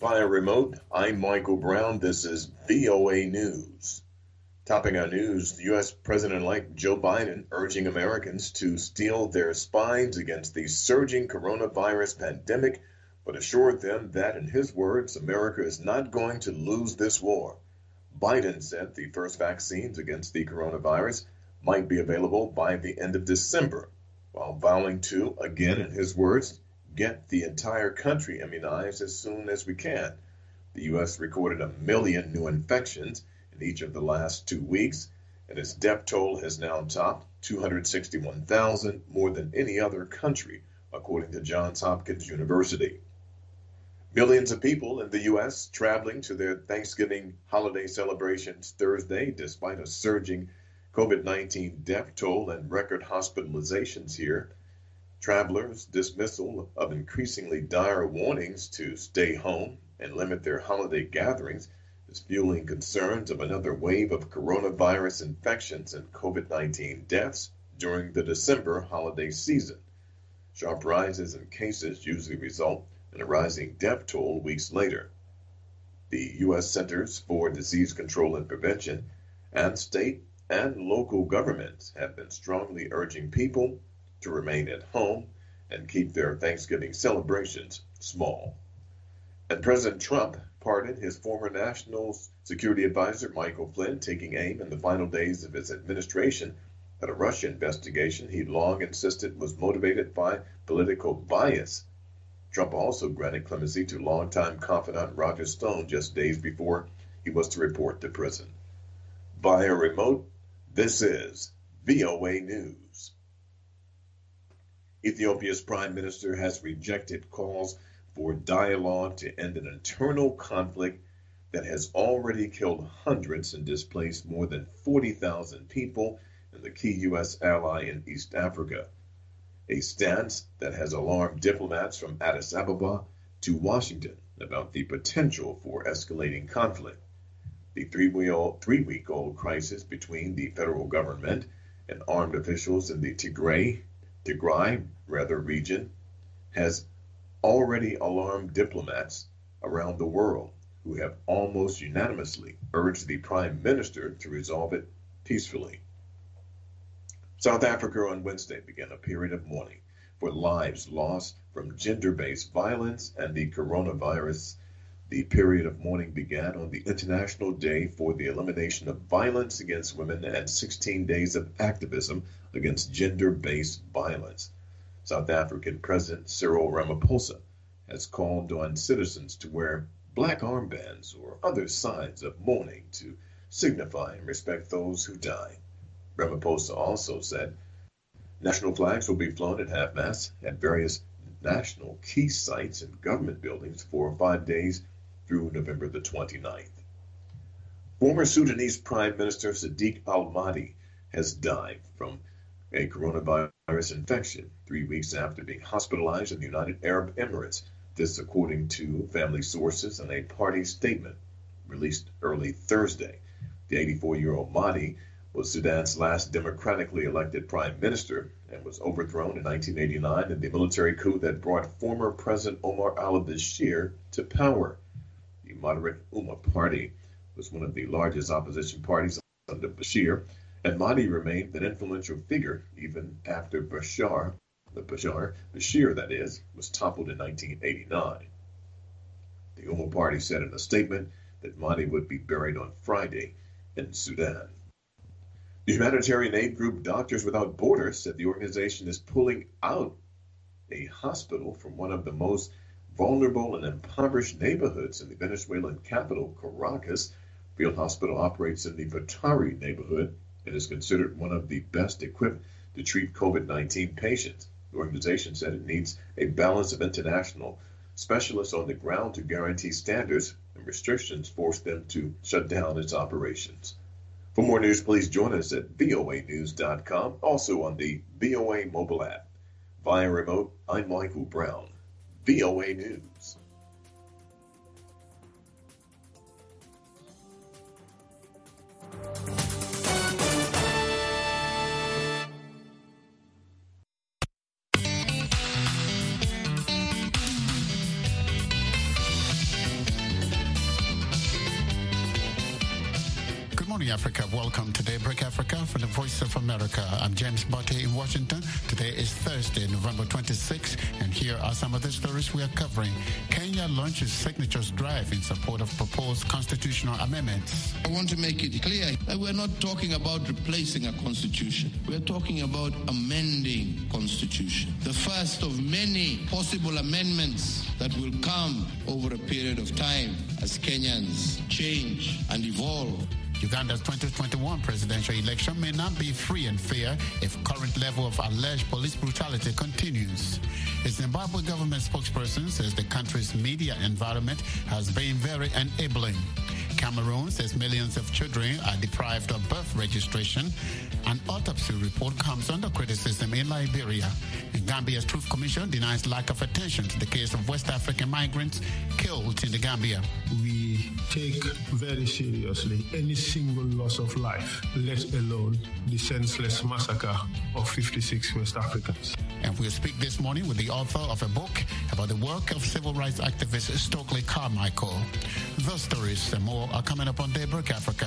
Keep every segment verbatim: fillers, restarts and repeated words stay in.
Via remote, I'm Michael Brown. This is V O A News. Topping our news, the U S President-elect Joe Biden urging Americans to steel their spines against the surging coronavirus pandemic, but assured them that, in his words, America is not going to lose this war. Biden said the first vaccines against the coronavirus might be available by the end of December, while vowing to, again in his words, get the entire country immunized as soon as we can. The U S recorded a million new infections in each of the last two weeks, and its death toll has now topped two hundred sixty-one thousand, more than any other country, according to Johns Hopkins University. Millions of people in the U S traveling to their Thanksgiving holiday celebrations Thursday, despite a surging COVID nineteen death toll and record hospitalizations here. Travelers' dismissal of increasingly dire warnings to stay home and limit their holiday gatherings is fueling concerns of another wave of coronavirus infections and COVID nineteen deaths during the December holiday season. Sharp rises in cases usually result in a rising death toll weeks later. The U S Centers for Disease Control and Prevention and state and local governments have been strongly urging people to remain at home and keep their Thanksgiving celebrations small. And President Trump pardoned his former national security advisor, Michael Flynn, taking aim in the final days of his administration at a Russia investigation he long insisted was motivated by political bias. Trump also granted clemency to longtime confidant Roger Stone just days before he was to report to prison. Via remote, this is V O A News. Ethiopia's prime minister has rejected calls for dialogue to end an internal conflict that has already killed hundreds and displaced more than forty thousand people in the key U S ally in East Africa, a stance that has alarmed diplomats from Addis Ababa to Washington about the potential for escalating conflict. The three-week-old crisis between the federal government and armed officials in the Tigray Tigray, rather, region has already alarmed diplomats around the world who have almost unanimously urged the prime minister to resolve it peacefully. South Africa on Wednesday began a period of mourning for lives lost from gender-based violence and the coronavirus. The period of mourning began on the International Day for the Elimination of Violence Against Women and sixteen days of activism against gender-based violence. South African President Cyril Ramaphosa has called on citizens to wear black armbands or other signs of mourning to signify and respect those who died. Ramaphosa also said national flags will be flown at half-mast at various national key sites and government buildings for five days through November the twenty-ninth. Former Sudanese Prime Minister Sadiq al-Mahdi has died from a coronavirus infection three weeks after being hospitalized in the United Arab Emirates. This according to family sources in a party statement released early Thursday. The eighty-four-year-old Mahdi was Sudan's last democratically elected prime minister and was overthrown in nineteen eighty-nine in the military coup that brought former President Omar al-Bashir to power. The moderate Umma party was one of the largest opposition parties under Bashir, and Mahdi remained an influential figure even after Bashar, the Bashar, Bashir that is, was toppled in nineteen eighty-nine. The Umma party said in a statement that Mahdi would be buried on Friday in Sudan. The humanitarian aid group Doctors Without Borders said the organization is pulling out a hospital from one of the most vulnerable and impoverished neighborhoods in the Venezuelan capital, Caracas. Field Hospital operates in the Batari neighborhood and is considered one of the best equipped to treat COVID nineteen patients. The organization said it needs a balance of international specialists on the ground to guarantee standards, and restrictions force them to shut down its operations. For more news, please join us at V O A news dot com, also on the V O A mobile app. Via remote, I'm Michael Brown, V O A News. evening, Africa. Welcome to Daybreak Africa from the Voice of America. I'm James Botte in Washington. Today is Thursday, November twenty-sixth, and here are some of the stories we are covering. Kenya launches signatures drive in support of proposed constitutional amendments. I want to make it clear that we're not talking about replacing a constitution. We're talking about amending constitution. The first of many possible amendments that will come over a period of time as Kenyans change and evolve. Uganda's twenty twenty-one presidential election may not be free and fair if current level of alleged police brutality continues. The Zimbabwe government spokesperson says the country's media environment has been very enabling. Cameroon says millions of children are deprived of birth registration. An autopsy report comes under criticism in Liberia. And Gambia's Truth Commission denies lack of attention to the case of West African migrants killed in the Gambia. We take very seriously any single loss of life, let alone the senseless massacre of fifty-six West Africans. And we'll speak this morning with the author of a book about the work of civil rights activist Stokely Carmichael. Those stories and more are coming up on Daybreak Africa.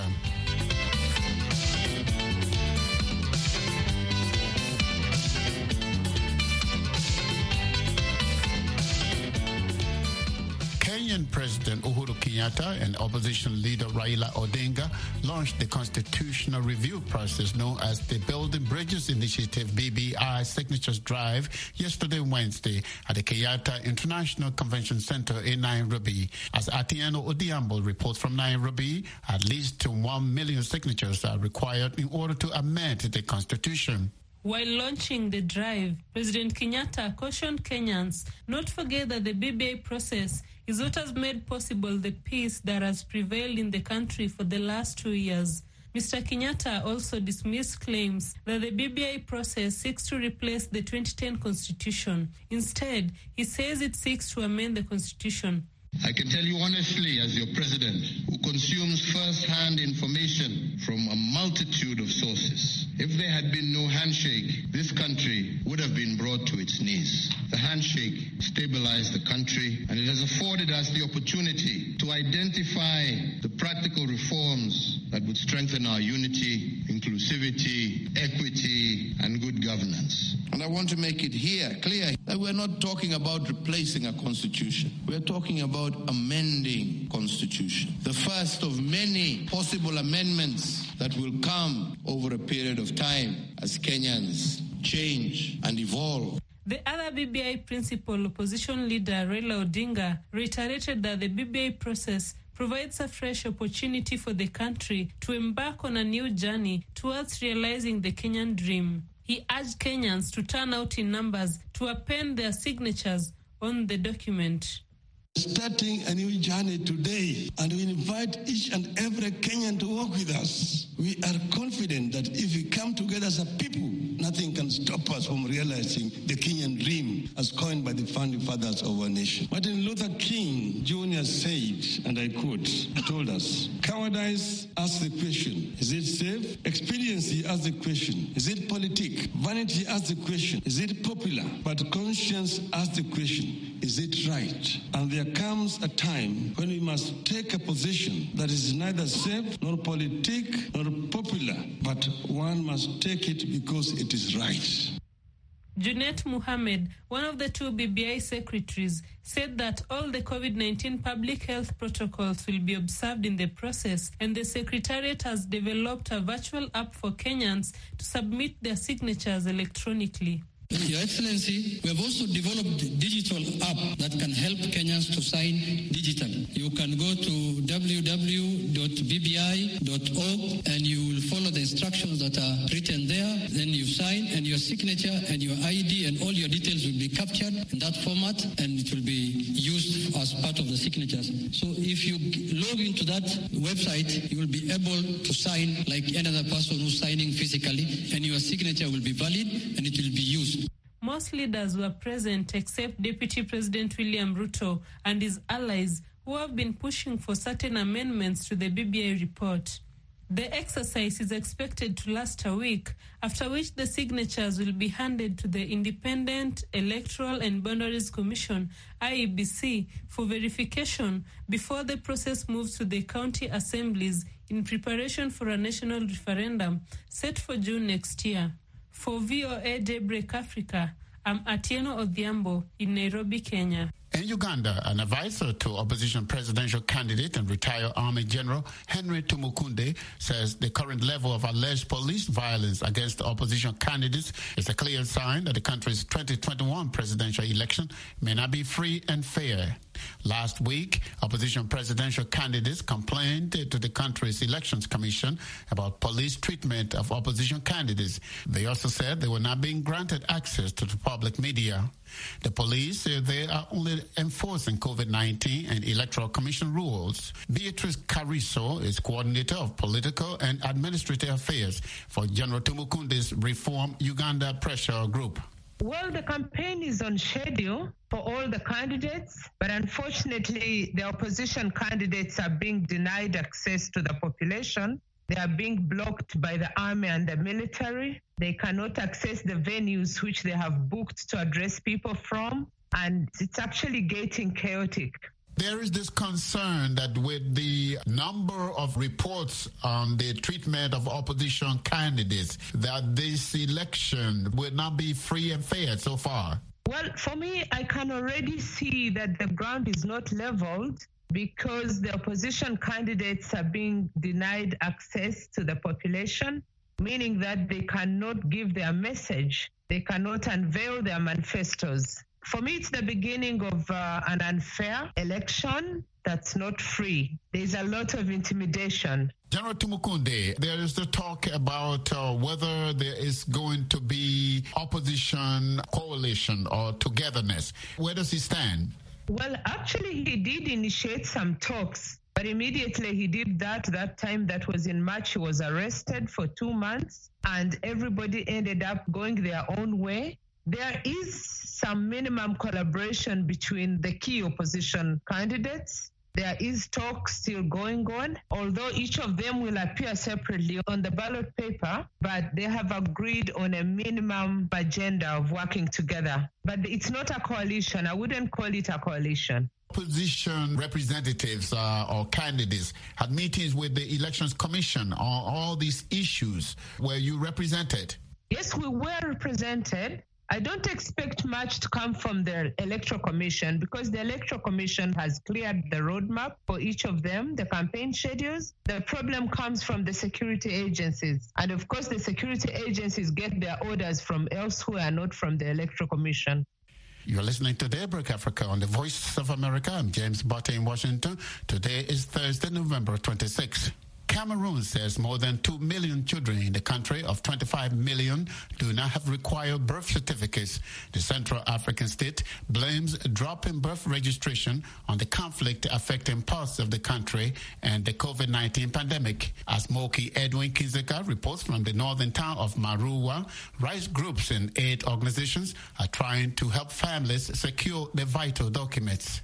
Kenyan President Uhuru Kenyatta and opposition leader Raila Odinga launched the constitutional review process known as the Building Bridges Initiative B B I Signatures Drive yesterday Wednesday at the Kenyatta International Convention Center in Nairobi. As Atieno Odiambo reports from Nairobi, at least one million signatures are required in order to amend the constitution. While launching the drive, President Kenyatta cautioned Kenyans not to forget that the B B I process is what has made possible the peace that has prevailed in the country for the last two years. Mister Kenyatta also dismissed claims that the B B I process seeks to replace the twenty ten Constitution. Instead, he says it seeks to amend the Constitution. I can tell you honestly, as your president, who consumes first-hand information from a multitude of sources, if there had been no handshake, this country would have been brought to its knees. The handshake stabilized the country, and it has afforded us the opportunity to identify the practical reforms that would strengthen our unity, inclusivity, equity, and good governance. And I want to make it here clear that we're not talking about replacing a constitution. We're talking about amending constitution. The first of many possible amendments that will come over a period of time as Kenyans change and evolve. The other B B I principal opposition leader, Raila Odinga, reiterated that the B B I process provides a fresh opportunity for the country to embark on a new journey towards realizing the Kenyan dream. He urged Kenyans to turn out in numbers to append their signatures on the document. Starting a new journey today, and we invite each and every Kenyan to work with us. We are confident that if we come together as a people, nothing can stop us from realizing the Kenyan dream as coined by the founding fathers of our nation. Martin Luther King Junior said, and I quote, he told us, cowardice asks the question, is it safe? Expediency asks the question, is it politic? Vanity asks the question, is it popular? But conscience asks the question, is it right? And there comes a time when we must take a position that is neither safe nor politic nor popular, but one must take it because it is right. Junet Mohammed, one of the two B B I secretaries, said that all the COVID nineteen public health protocols will be observed in the process, and the Secretariat has developed a virtual app for Kenyans to submit their signatures electronically. Your Excellency, we have also developed a digital app that can help Kenyans to sign digitally. You can go to w w w dot b b i dot org and you will follow the instructions that are written there. Then you sign, and your signature and your I D and all your details will be captured in that format, and it will be used as part of the signatures. So if you log into that website, you will be able to sign like any other person who's signing physically, and your signature will be valid and it will be used. Most leaders were present except Deputy President William Ruto and his allies, who have been pushing for certain amendments to the B B I report. The exercise is expected to last a week, after which the signatures will be handed to the Independent Electoral and Boundaries Commission, I E B C, for verification before the process moves to the county assemblies in preparation for a national referendum set for June next year. For V O A Daybreak Africa, I'm Atieno Odhiambo in Nairobi, Kenya. In Uganda, an advisor to opposition presidential candidate and retired Army General Henry Tumukunde says the current level of alleged police violence against opposition candidates is a clear sign that the country's twenty twenty-one presidential election may not be free and fair. Last week, opposition presidential candidates complained to the country's elections commission about police treatment of opposition candidates. They also said they were not being granted access to the public media. The police say they are only enforcing COVID nineteen and electoral commission rules. Beatrice Cariso is coordinator of political and administrative affairs for General Tumukunde's Reform Uganda Pressure Group. Well, the campaign is on schedule for all the candidates, but unfortunately, the opposition candidates are being denied access to the population. They are being blocked by the army and the military. They cannot access the venues which they have booked to address people from, and it's actually getting chaotic. There is this concern that with the number of reports on the treatment of opposition candidates, that this election will not be free and fair so far. Well, for me, I can already see that the ground is not leveled because the opposition candidates are being denied access to the population, meaning that they cannot give their message, they cannot unveil their manifestos. For me, it's the beginning of uh, an unfair election that's not free. There's a lot of intimidation. General Tumukunde, there is the talk about uh, whether there is going to be opposition coalition or togetherness. Where does he stand? Well, actually, he did initiate some talks, but immediately he did that. That time, that was in March, he was arrested for two months, and everybody ended up going their own way. There is some minimum collaboration between the key opposition candidates. There is talk still going on, although each of them will appear separately on the ballot paper, but they have agreed on a minimum agenda of working together. But it's not a coalition. I wouldn't call it a coalition. Opposition representatives uh, or candidates had meetings with the Elections Commission on all these issues. Were you represented? Yes, we were represented. I don't expect much to come from the Electoral Commission because the Electoral Commission has cleared the roadmap for each of them, the campaign schedules. The problem comes from the security agencies. And of course, the security agencies get their orders from elsewhere, not from the Electoral Commission. You're listening to Daybreak Africa on the Voice of America. I'm James Butte in Washington. Today is Thursday, November twenty-sixth. Cameroon says more than two million children in the country of twenty-five million do not have required birth certificates. The Central African state blames a drop in birth registration on the conflict affecting parts of the country and the COVID nineteen pandemic. As Moki Edwin Kinzeka reports from the northern town of Maruwa, rights groups and aid organizations are trying to help families secure their vital documents.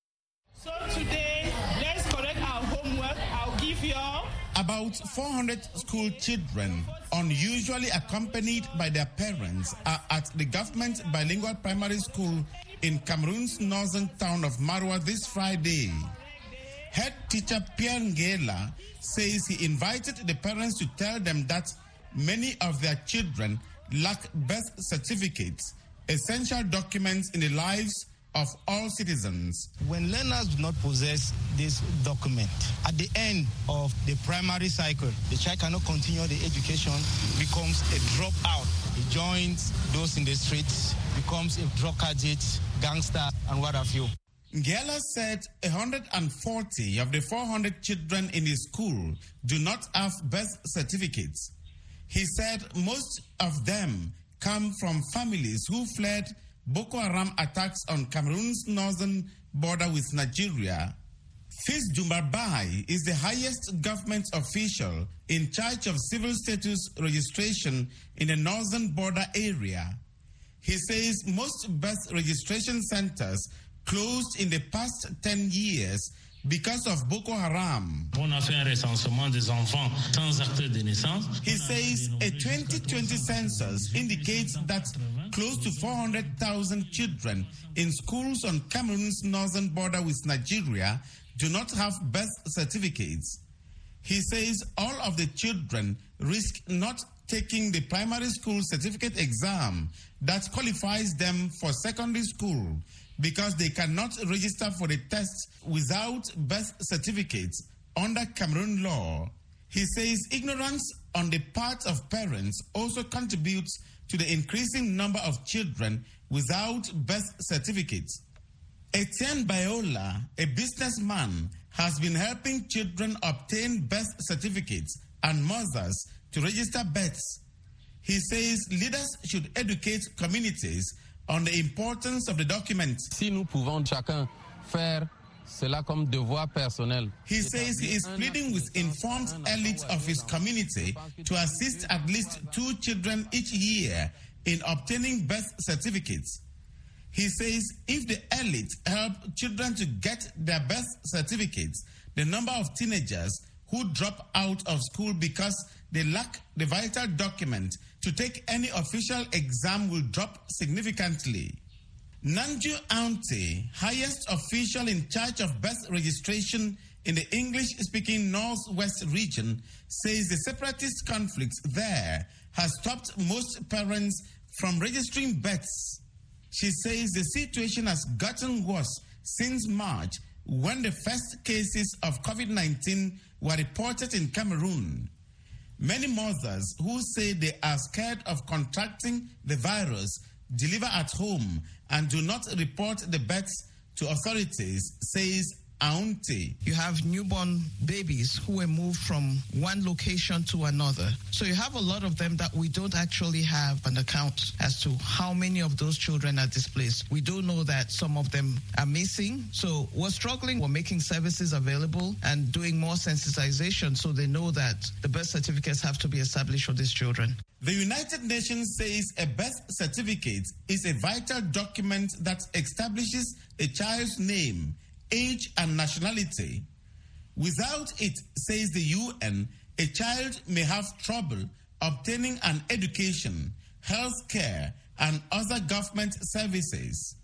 So today, let's correct our homework. I'll give you all about four hundred school children, unusually accompanied by their parents, are at the government bilingual primary school in Cameroon's northern town of Maruwa this Friday. Head teacher Pierre Ngela says he invited the parents to tell them that many of their children lack birth certificates, essential documents in the lives of all citizens. When learners do not possess this document, at the end of the primary cycle, the child cannot continue the education, becomes a dropout. He joins those in the streets, becomes a drug addict, gangster, and what have you. Ngela said one hundred forty of the four hundred children in his school do not have birth certificates. He said most of them come from families who fled Boko Haram attacks on Cameroon's northern border with Nigeria. Fils Dumbarbai is the highest government official in charge of civil status registration in the northern border area. He says most birth registration centers closed in the past ten years because of Boko Haram. On a fait un recensement des enfants sans acte de naissance. He says a twenty twenty census indicates that close to four hundred thousand children in schools on Cameroon's northern border with Nigeria do not have birth certificates. He says all of the children risk not taking the primary school certificate exam that qualifies them for secondary school because they cannot register for the test without birth certificates under Cameroon law. He says ignorance on the part of parents also contributes to the increasing number of children without birth certificates. Etienne Bayola, a businessman, has been helping children obtain birth certificates and mothers to register births. He says leaders should educate communities on the importance of the document. Si nous pouvons chacun faire cela comme devoir personnel. He says he is pleading with informed elites of his community to assist at least two children each year in obtaining birth certificates. He says if the elite help children to get their birth certificates, the number of teenagers who drop out of school because they lack the vital document to take any official exam will drop significantly. Nanju Auntie, highest official in charge of birth registration in the English-speaking Northwest region, says the separatist conflicts there has stopped most parents from registering births. She says the situation has gotten worse since March when the first cases of COVID nineteen were reported in Cameroon. Many mothers who say they are scared of contracting the virus deliver at home and do not report the births to authorities, says Auntie. You have newborn babies who were moved from one location to another. So you have a lot of them that we don't actually have an account as to how many of those children are displaced. We do know that some of them are missing. So we're struggling. We're making services available and doing more sensitization so they know that the birth certificates have to be established for these children. The United Nations says a birth certificate is a vital document that establishes a child's name, age, and nationality. Without it, says the U N, a child may have trouble obtaining an education, health care, and other government services.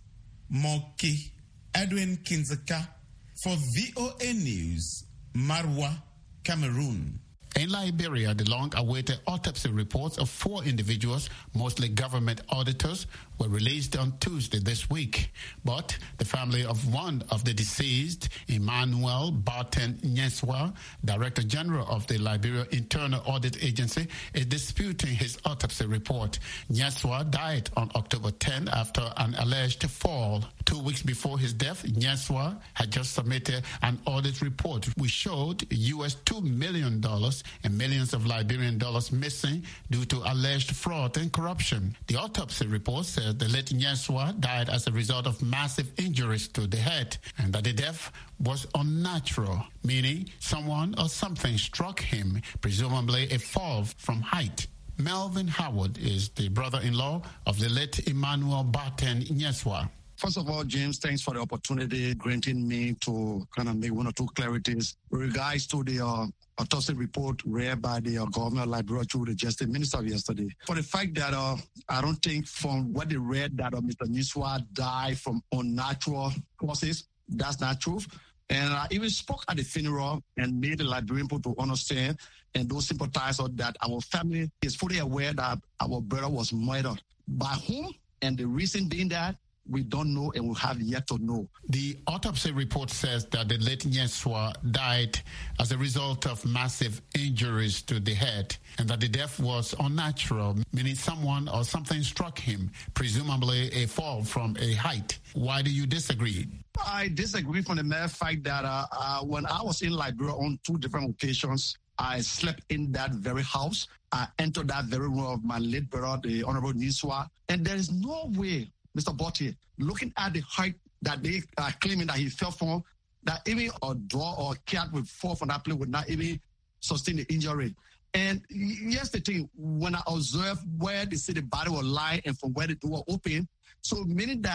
Moki Edwin Kinzeka for V O A News, Marwa, Cameroon. In Liberia, the long-awaited autopsy reports of four individuals, mostly government auditors, were released on Tuesday this week. But the family of one of the deceased, Emmanuel Barton Nyeswa, Director General of the Liberia Internal Audit Agency, is disputing his autopsy report. Nyeswa died on October tenth after an alleged fall. Two weeks before his death, Nyeswa had just submitted an audit report which showed U S two million dollars and millions of Liberian dollars missing due to alleged fraud and corruption. The autopsy report says the late Nyeswa died as a result of massive injuries to the head and that the death was unnatural, meaning someone or something struck him, presumably a fall from height. Melvin Howard is the brother-in-law of the late Emmanuel Barton Nyeswa. First of all, James, thanks for the opportunity granting me to kind of make one or two clarities with regards to the uh, autopsy report read by the uh, governor of Liberia through the Justice Minister yesterday. For the fact that uh, I don't think from what they read that uh, Mister Nyeswa died from unnatural causes, that's not true. And I even spoke at the funeral and made the Liberian people to understand and those sympathizers that our family is fully aware that our brother was murdered. By whom? And the reason being that we don't know and we have yet to know. The autopsy report says that the late Nyeswa died as a result of massive injuries to the head and that the death was unnatural, meaning someone or something struck him, presumably a fall from a height. Why do you disagree? I disagree from the mere fact that uh, uh, when I was in Liberia on two different occasions, I slept in that very house. I entered that very room of my late brother, the Honorable Nyeswa, and there is no way, Mister Botti, looking at the height that they are claiming that he fell from, that even a dog or a cat would fall from that place would not even sustain the injury. And here's the thing, when I observed where they say the body was lying and from where the door opened, so meaning that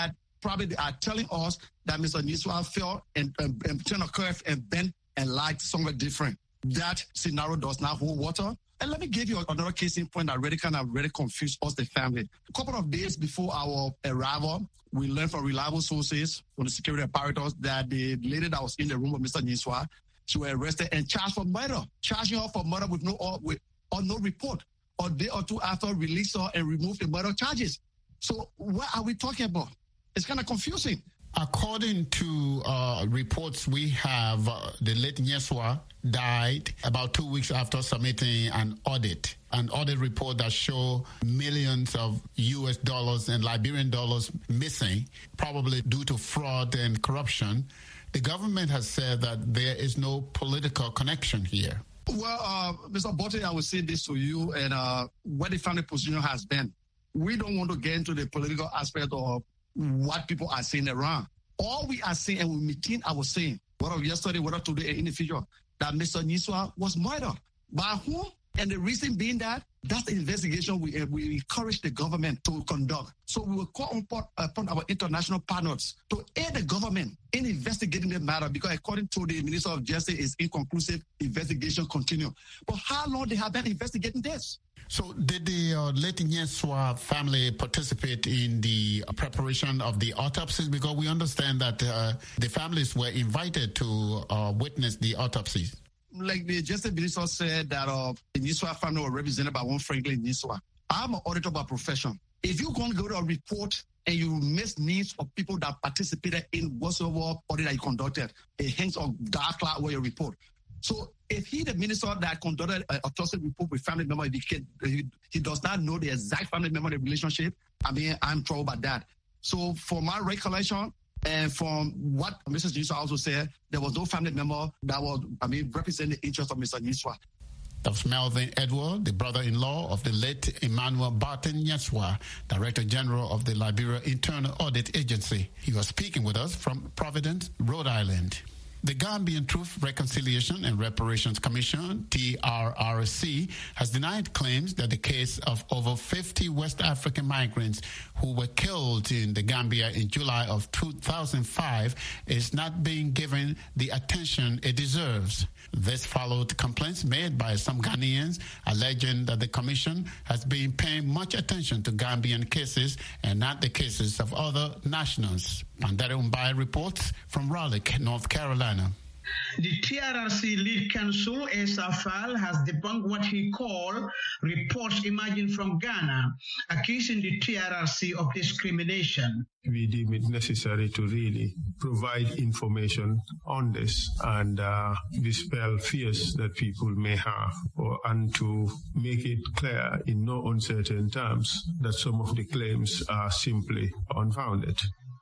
probably they are telling us that Mister Niswa fell and, and, and turned a curve and bent and lied somewhere different. That scenario does not hold water. And let me give you another case in point that really kind of really confused us, the family. A couple of days before our arrival, we learned from reliable sources from the security apparatus that the lady that was in the room with Mister Niswa, she was arrested and charged for murder, charging her for murder with no or, with, or no report. Or a day or two after, release her and remove the murder charges. So what are we talking about? It's kind of confusing. According to uh, reports we have, uh, the late Nyeswa died about two weeks after submitting an audit, an audit report that showed millions of U S dollars and Liberian dollars missing, probably due to fraud and corruption. The government has said that there is no political connection here. Well, uh, Mister Botte, I will say this to you, and uh, what the family position has been. We don't want to get into the political aspect of what people are saying around. All we are saying, and we maintain our saying, whether yesterday, whether today, in the future, that Mister Niswa was murdered. By whom? And the reason being that that's the investigation we uh, we encourage the government to conduct. So we will call upon, upon our international partners to aid the government in investigating the matter, because according to the Minister of Justice, it's inconclusive. Investigation continue. But how long they have been investigating this? So did the uh, late Nyeswa family participate in the preparation of the autopsies? Because we understand that uh, the families were invited to uh, witness the autopsies. Like the Justice Minister said that uh, the Niswa family were represented by one Franklin Niswa. I'm an auditor by profession. If you're going to go to a report and you miss names of people that participated in whatsoever audit that you conducted, it hangs on dark cloud with your report. So if he, the minister that conducted an autopsy report with family member, if he, can, he, he does not know the exact family member the relationship, I mean, I'm troubled by that. So for my recollection, and from what Missus Niswa also said, there was no family member that was, I mean, representing the interest of Mister Niswa. That was Melvin Edward, the brother-in-law of the late Emmanuel Barton Nyeswa, Director General of the Liberia Internal Audit Agency. He was speaking with us from Providence, Rhode Island. The Gambian Truth, Reconciliation and Reparations Commission, T R R C, has denied claims that the case of over fifty West African migrants who were killed in the Gambia in July of two thousand five is not being given the attention it deserves. This followed complaints made by some Ghanaians alleging that the commission has been paying much attention to Gambian cases and not the cases of other nationals. Pandere Umbai reports from Raleigh, North Carolina. The T R R C lead counsel, Asa Fall, has debunked what he called reports emerging from Ghana, accusing the T R R C of discrimination. We deem it necessary to really provide information on this and uh, dispel fears that people may have, or, and to make it clear in no uncertain terms that some of the claims are simply unfounded.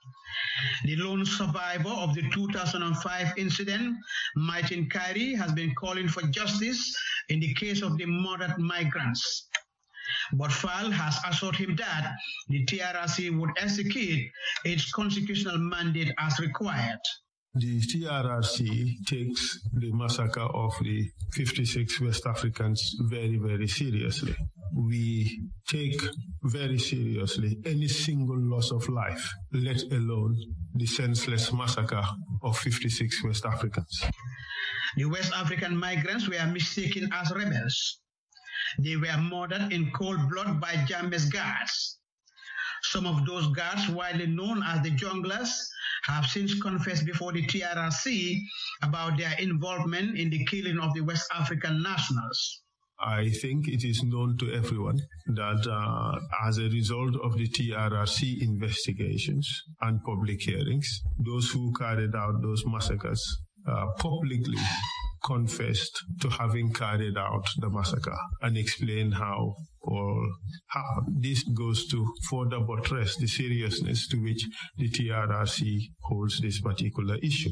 The lone survivor of the two thousand five incident, Martin Kyrie, has been calling for justice in the case of the murdered migrants. But Fall has assured him that the T R R C would execute its constitutional mandate as required. The T R R C takes the massacre of the fifty-six West Africans very, very seriously. We take very seriously any single loss of life, let alone the senseless massacre of fifty-six West Africans. The West African migrants were mistaken as rebels. They were murdered in cold blood by Jammeh's guards. Some of those guards, widely known as the junglers, have since confessed before the T R R C about their involvement in the killing of the West African nationals. I think it is known to everyone that uh, as a result of the T R R C investigations and public hearings, those who carried out those massacres uh, publicly confessed to having carried out the massacre and explained how or how this goes to further buttress the seriousness to which the T R R C holds this particular issue.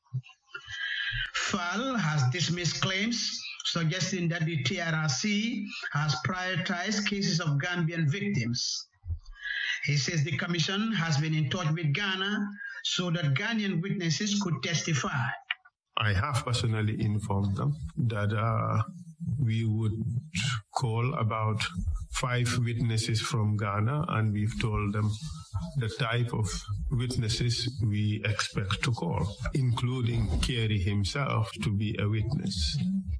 Fall has dismissed claims suggesting that the T R R C has prioritized cases of Gambian victims. He says the commission has been in touch with Ghana so that Ghanaian witnesses could testify. I have personally informed them that uh, we would call about five witnesses from Ghana, and we've told them the type of witnesses we expect to call, including Kerry himself to be a witness.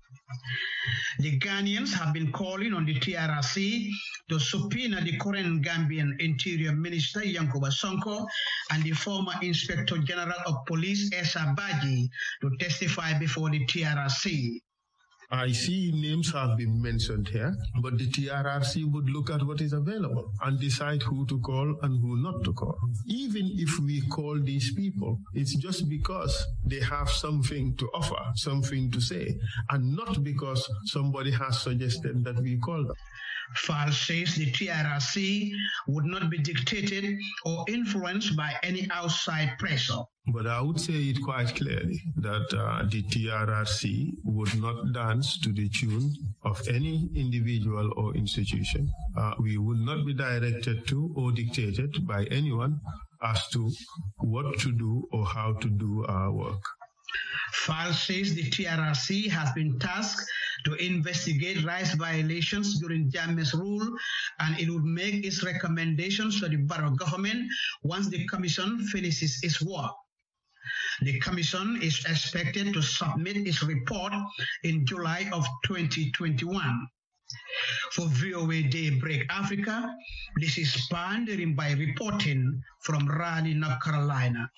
The Ghanaians have been calling on the T R R C to subpoena the current Gambian Interior Minister Yankuba Sonko and the former Inspector General of Police Esa Baji to testify before the T R R C. I see names have been mentioned here, but the T R R C would look at what is available and decide who to call and who not to call. Even if we call these people, it's just because they have something to offer, something to say, and not because somebody has suggested that we call them. Fall says the T R R C would not be dictated or influenced by any outside pressure. But I would say it quite clearly that uh, the T R R C would not dance to the tune of any individual or institution. Uh, we would not be directed to or dictated by anyone as to what to do or how to do our work. Fall says the T R R C has been tasked to investigate rights violations during Jammeh's rule, and it would make its recommendations to the Barrow government once the commission finishes its work. The commission is expected to submit its report in July of twenty twenty-one. For V O A Daybreak Africa, this is Pandering by reporting from Raleigh, North Carolina.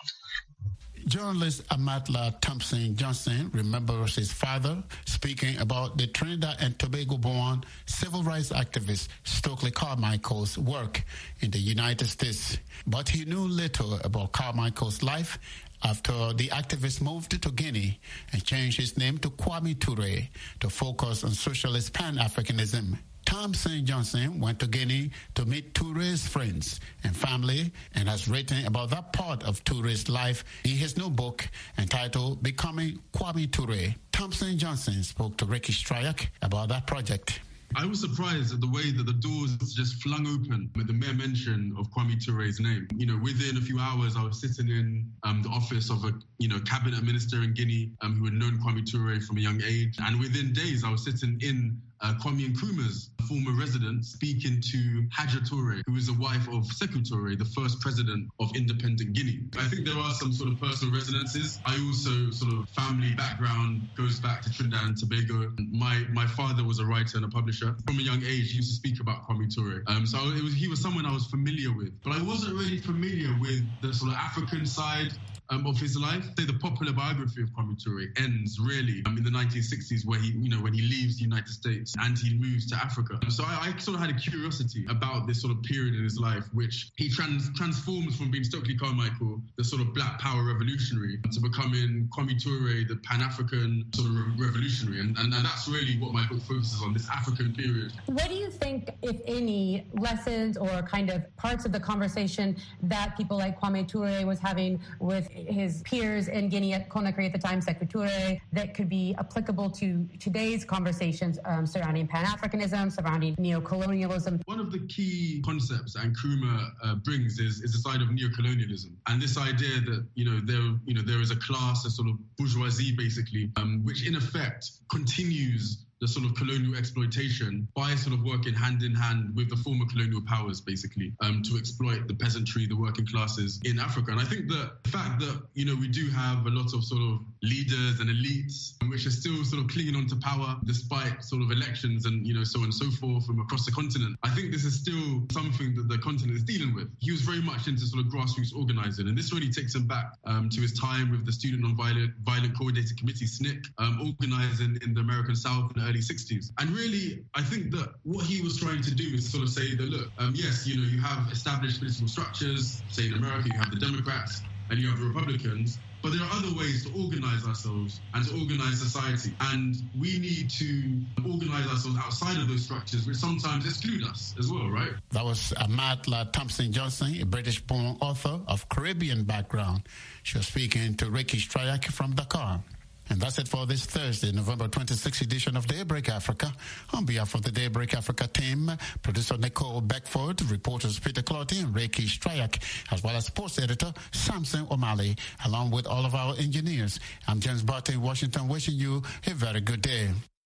Journalist Amatla Thompson Johnson remembers his father speaking about the Trinidad and Tobago-born civil rights activist Stokely Carmichael's work in the United States. But he knew little about Carmichael's life after the activist moved to Guinea and changed his name to Kwame Ture to focus on socialist Pan-Africanism. Thompson Johnson went to Guinea to meet Toure's friends and family and has written about that part of Toure's life in his new book entitled Becoming Kwame Ture. Thompson Johnson spoke to Ricky Stryak about that project. I was surprised at the way that the doors just flung open with the mere mention of Kwame Ture's name. You know, within a few hours, I was sitting in um, the office of a, you know, cabinet minister in Guinea um, who had known Kwame Ture from a young age. And within days, I was sitting in uh, Kwame Nkrumah's former residence speaking to Hadja Toure, who is the wife of Sekou Toure, the first president of independent Guinea. I think there are some sort of personal resonances. I also sort of family background goes back to Trinidad and Tobago. My, my father was a writer and a publisher. From a young age, he used to speak about Kwame Ture. Um, so it was, he was someone I was familiar with. But I wasn't really familiar with the sort of African side um, of his life. Say the popular biography of Kwame Ture ends really um, in the nineteen sixties, where he, you know, when he leaves the United States and he moves to Africa. Um, so I, I sort of had a curiosity about this sort of period in his life, which he trans- transforms from being Stokely Carmichael, the sort of Black Power revolutionary, to becoming Kwame Ture, the Pan-African sort of re- revolutionary. And, and, and that's really what my book focuses on, this African period. What do you think, if any, lessons or kind of parts of the conversation that people like Kwame Ture was having with his peers in Guinea at Conakry at the time, Sekou Toure, that could be applicable to today's conversations um, surrounding Pan-Africanism, surrounding neo-colonialism? One of the key concepts that Nkrumah uh, brings is, is the side of neo-colonialism, and this idea that, you know, there, you know, there is a class, a sort of bourgeoisie, basically, um, which in effect continues the sort of colonial exploitation by sort of working hand in hand with the former colonial powers, basically, um, to exploit the peasantry, the working classes in Africa. And I think that the fact that, you know, we do have a lot of sort of leaders and elites which are still sort of clinging on to power despite sort of elections and, you know, so on and so forth from across the continent. I think this is still something that the continent is dealing with. He was very much into sort of grassroots organizing, and this really takes him back um, to his time with the Student Nonviolent Violent Coordinating Committee, S N C C, um, organizing in the American South in the early sixties. And really, I think that what he was trying to do is sort of say that, look, um, yes, you know, you have established political structures. Say in America, you have the Democrats and you have the Republicans. But there are other ways to organize ourselves and to organize society. And we need to organize ourselves outside of those structures, which sometimes exclude us as well, right? That was Amatla Thompson Johnson, a British-born author of Caribbean background. She was speaking to Ricky Stryak from Dakar. And that's it for this Thursday, November twenty-sixth edition of Daybreak Africa. On behalf of the Daybreak Africa team, producer Nicole Beckford, reporters Peter Clotty and Ricky Stryak, as well as sports editor Samson O'Malley, along with all of our engineers. I'm James Barton in Washington, wishing you a very good day.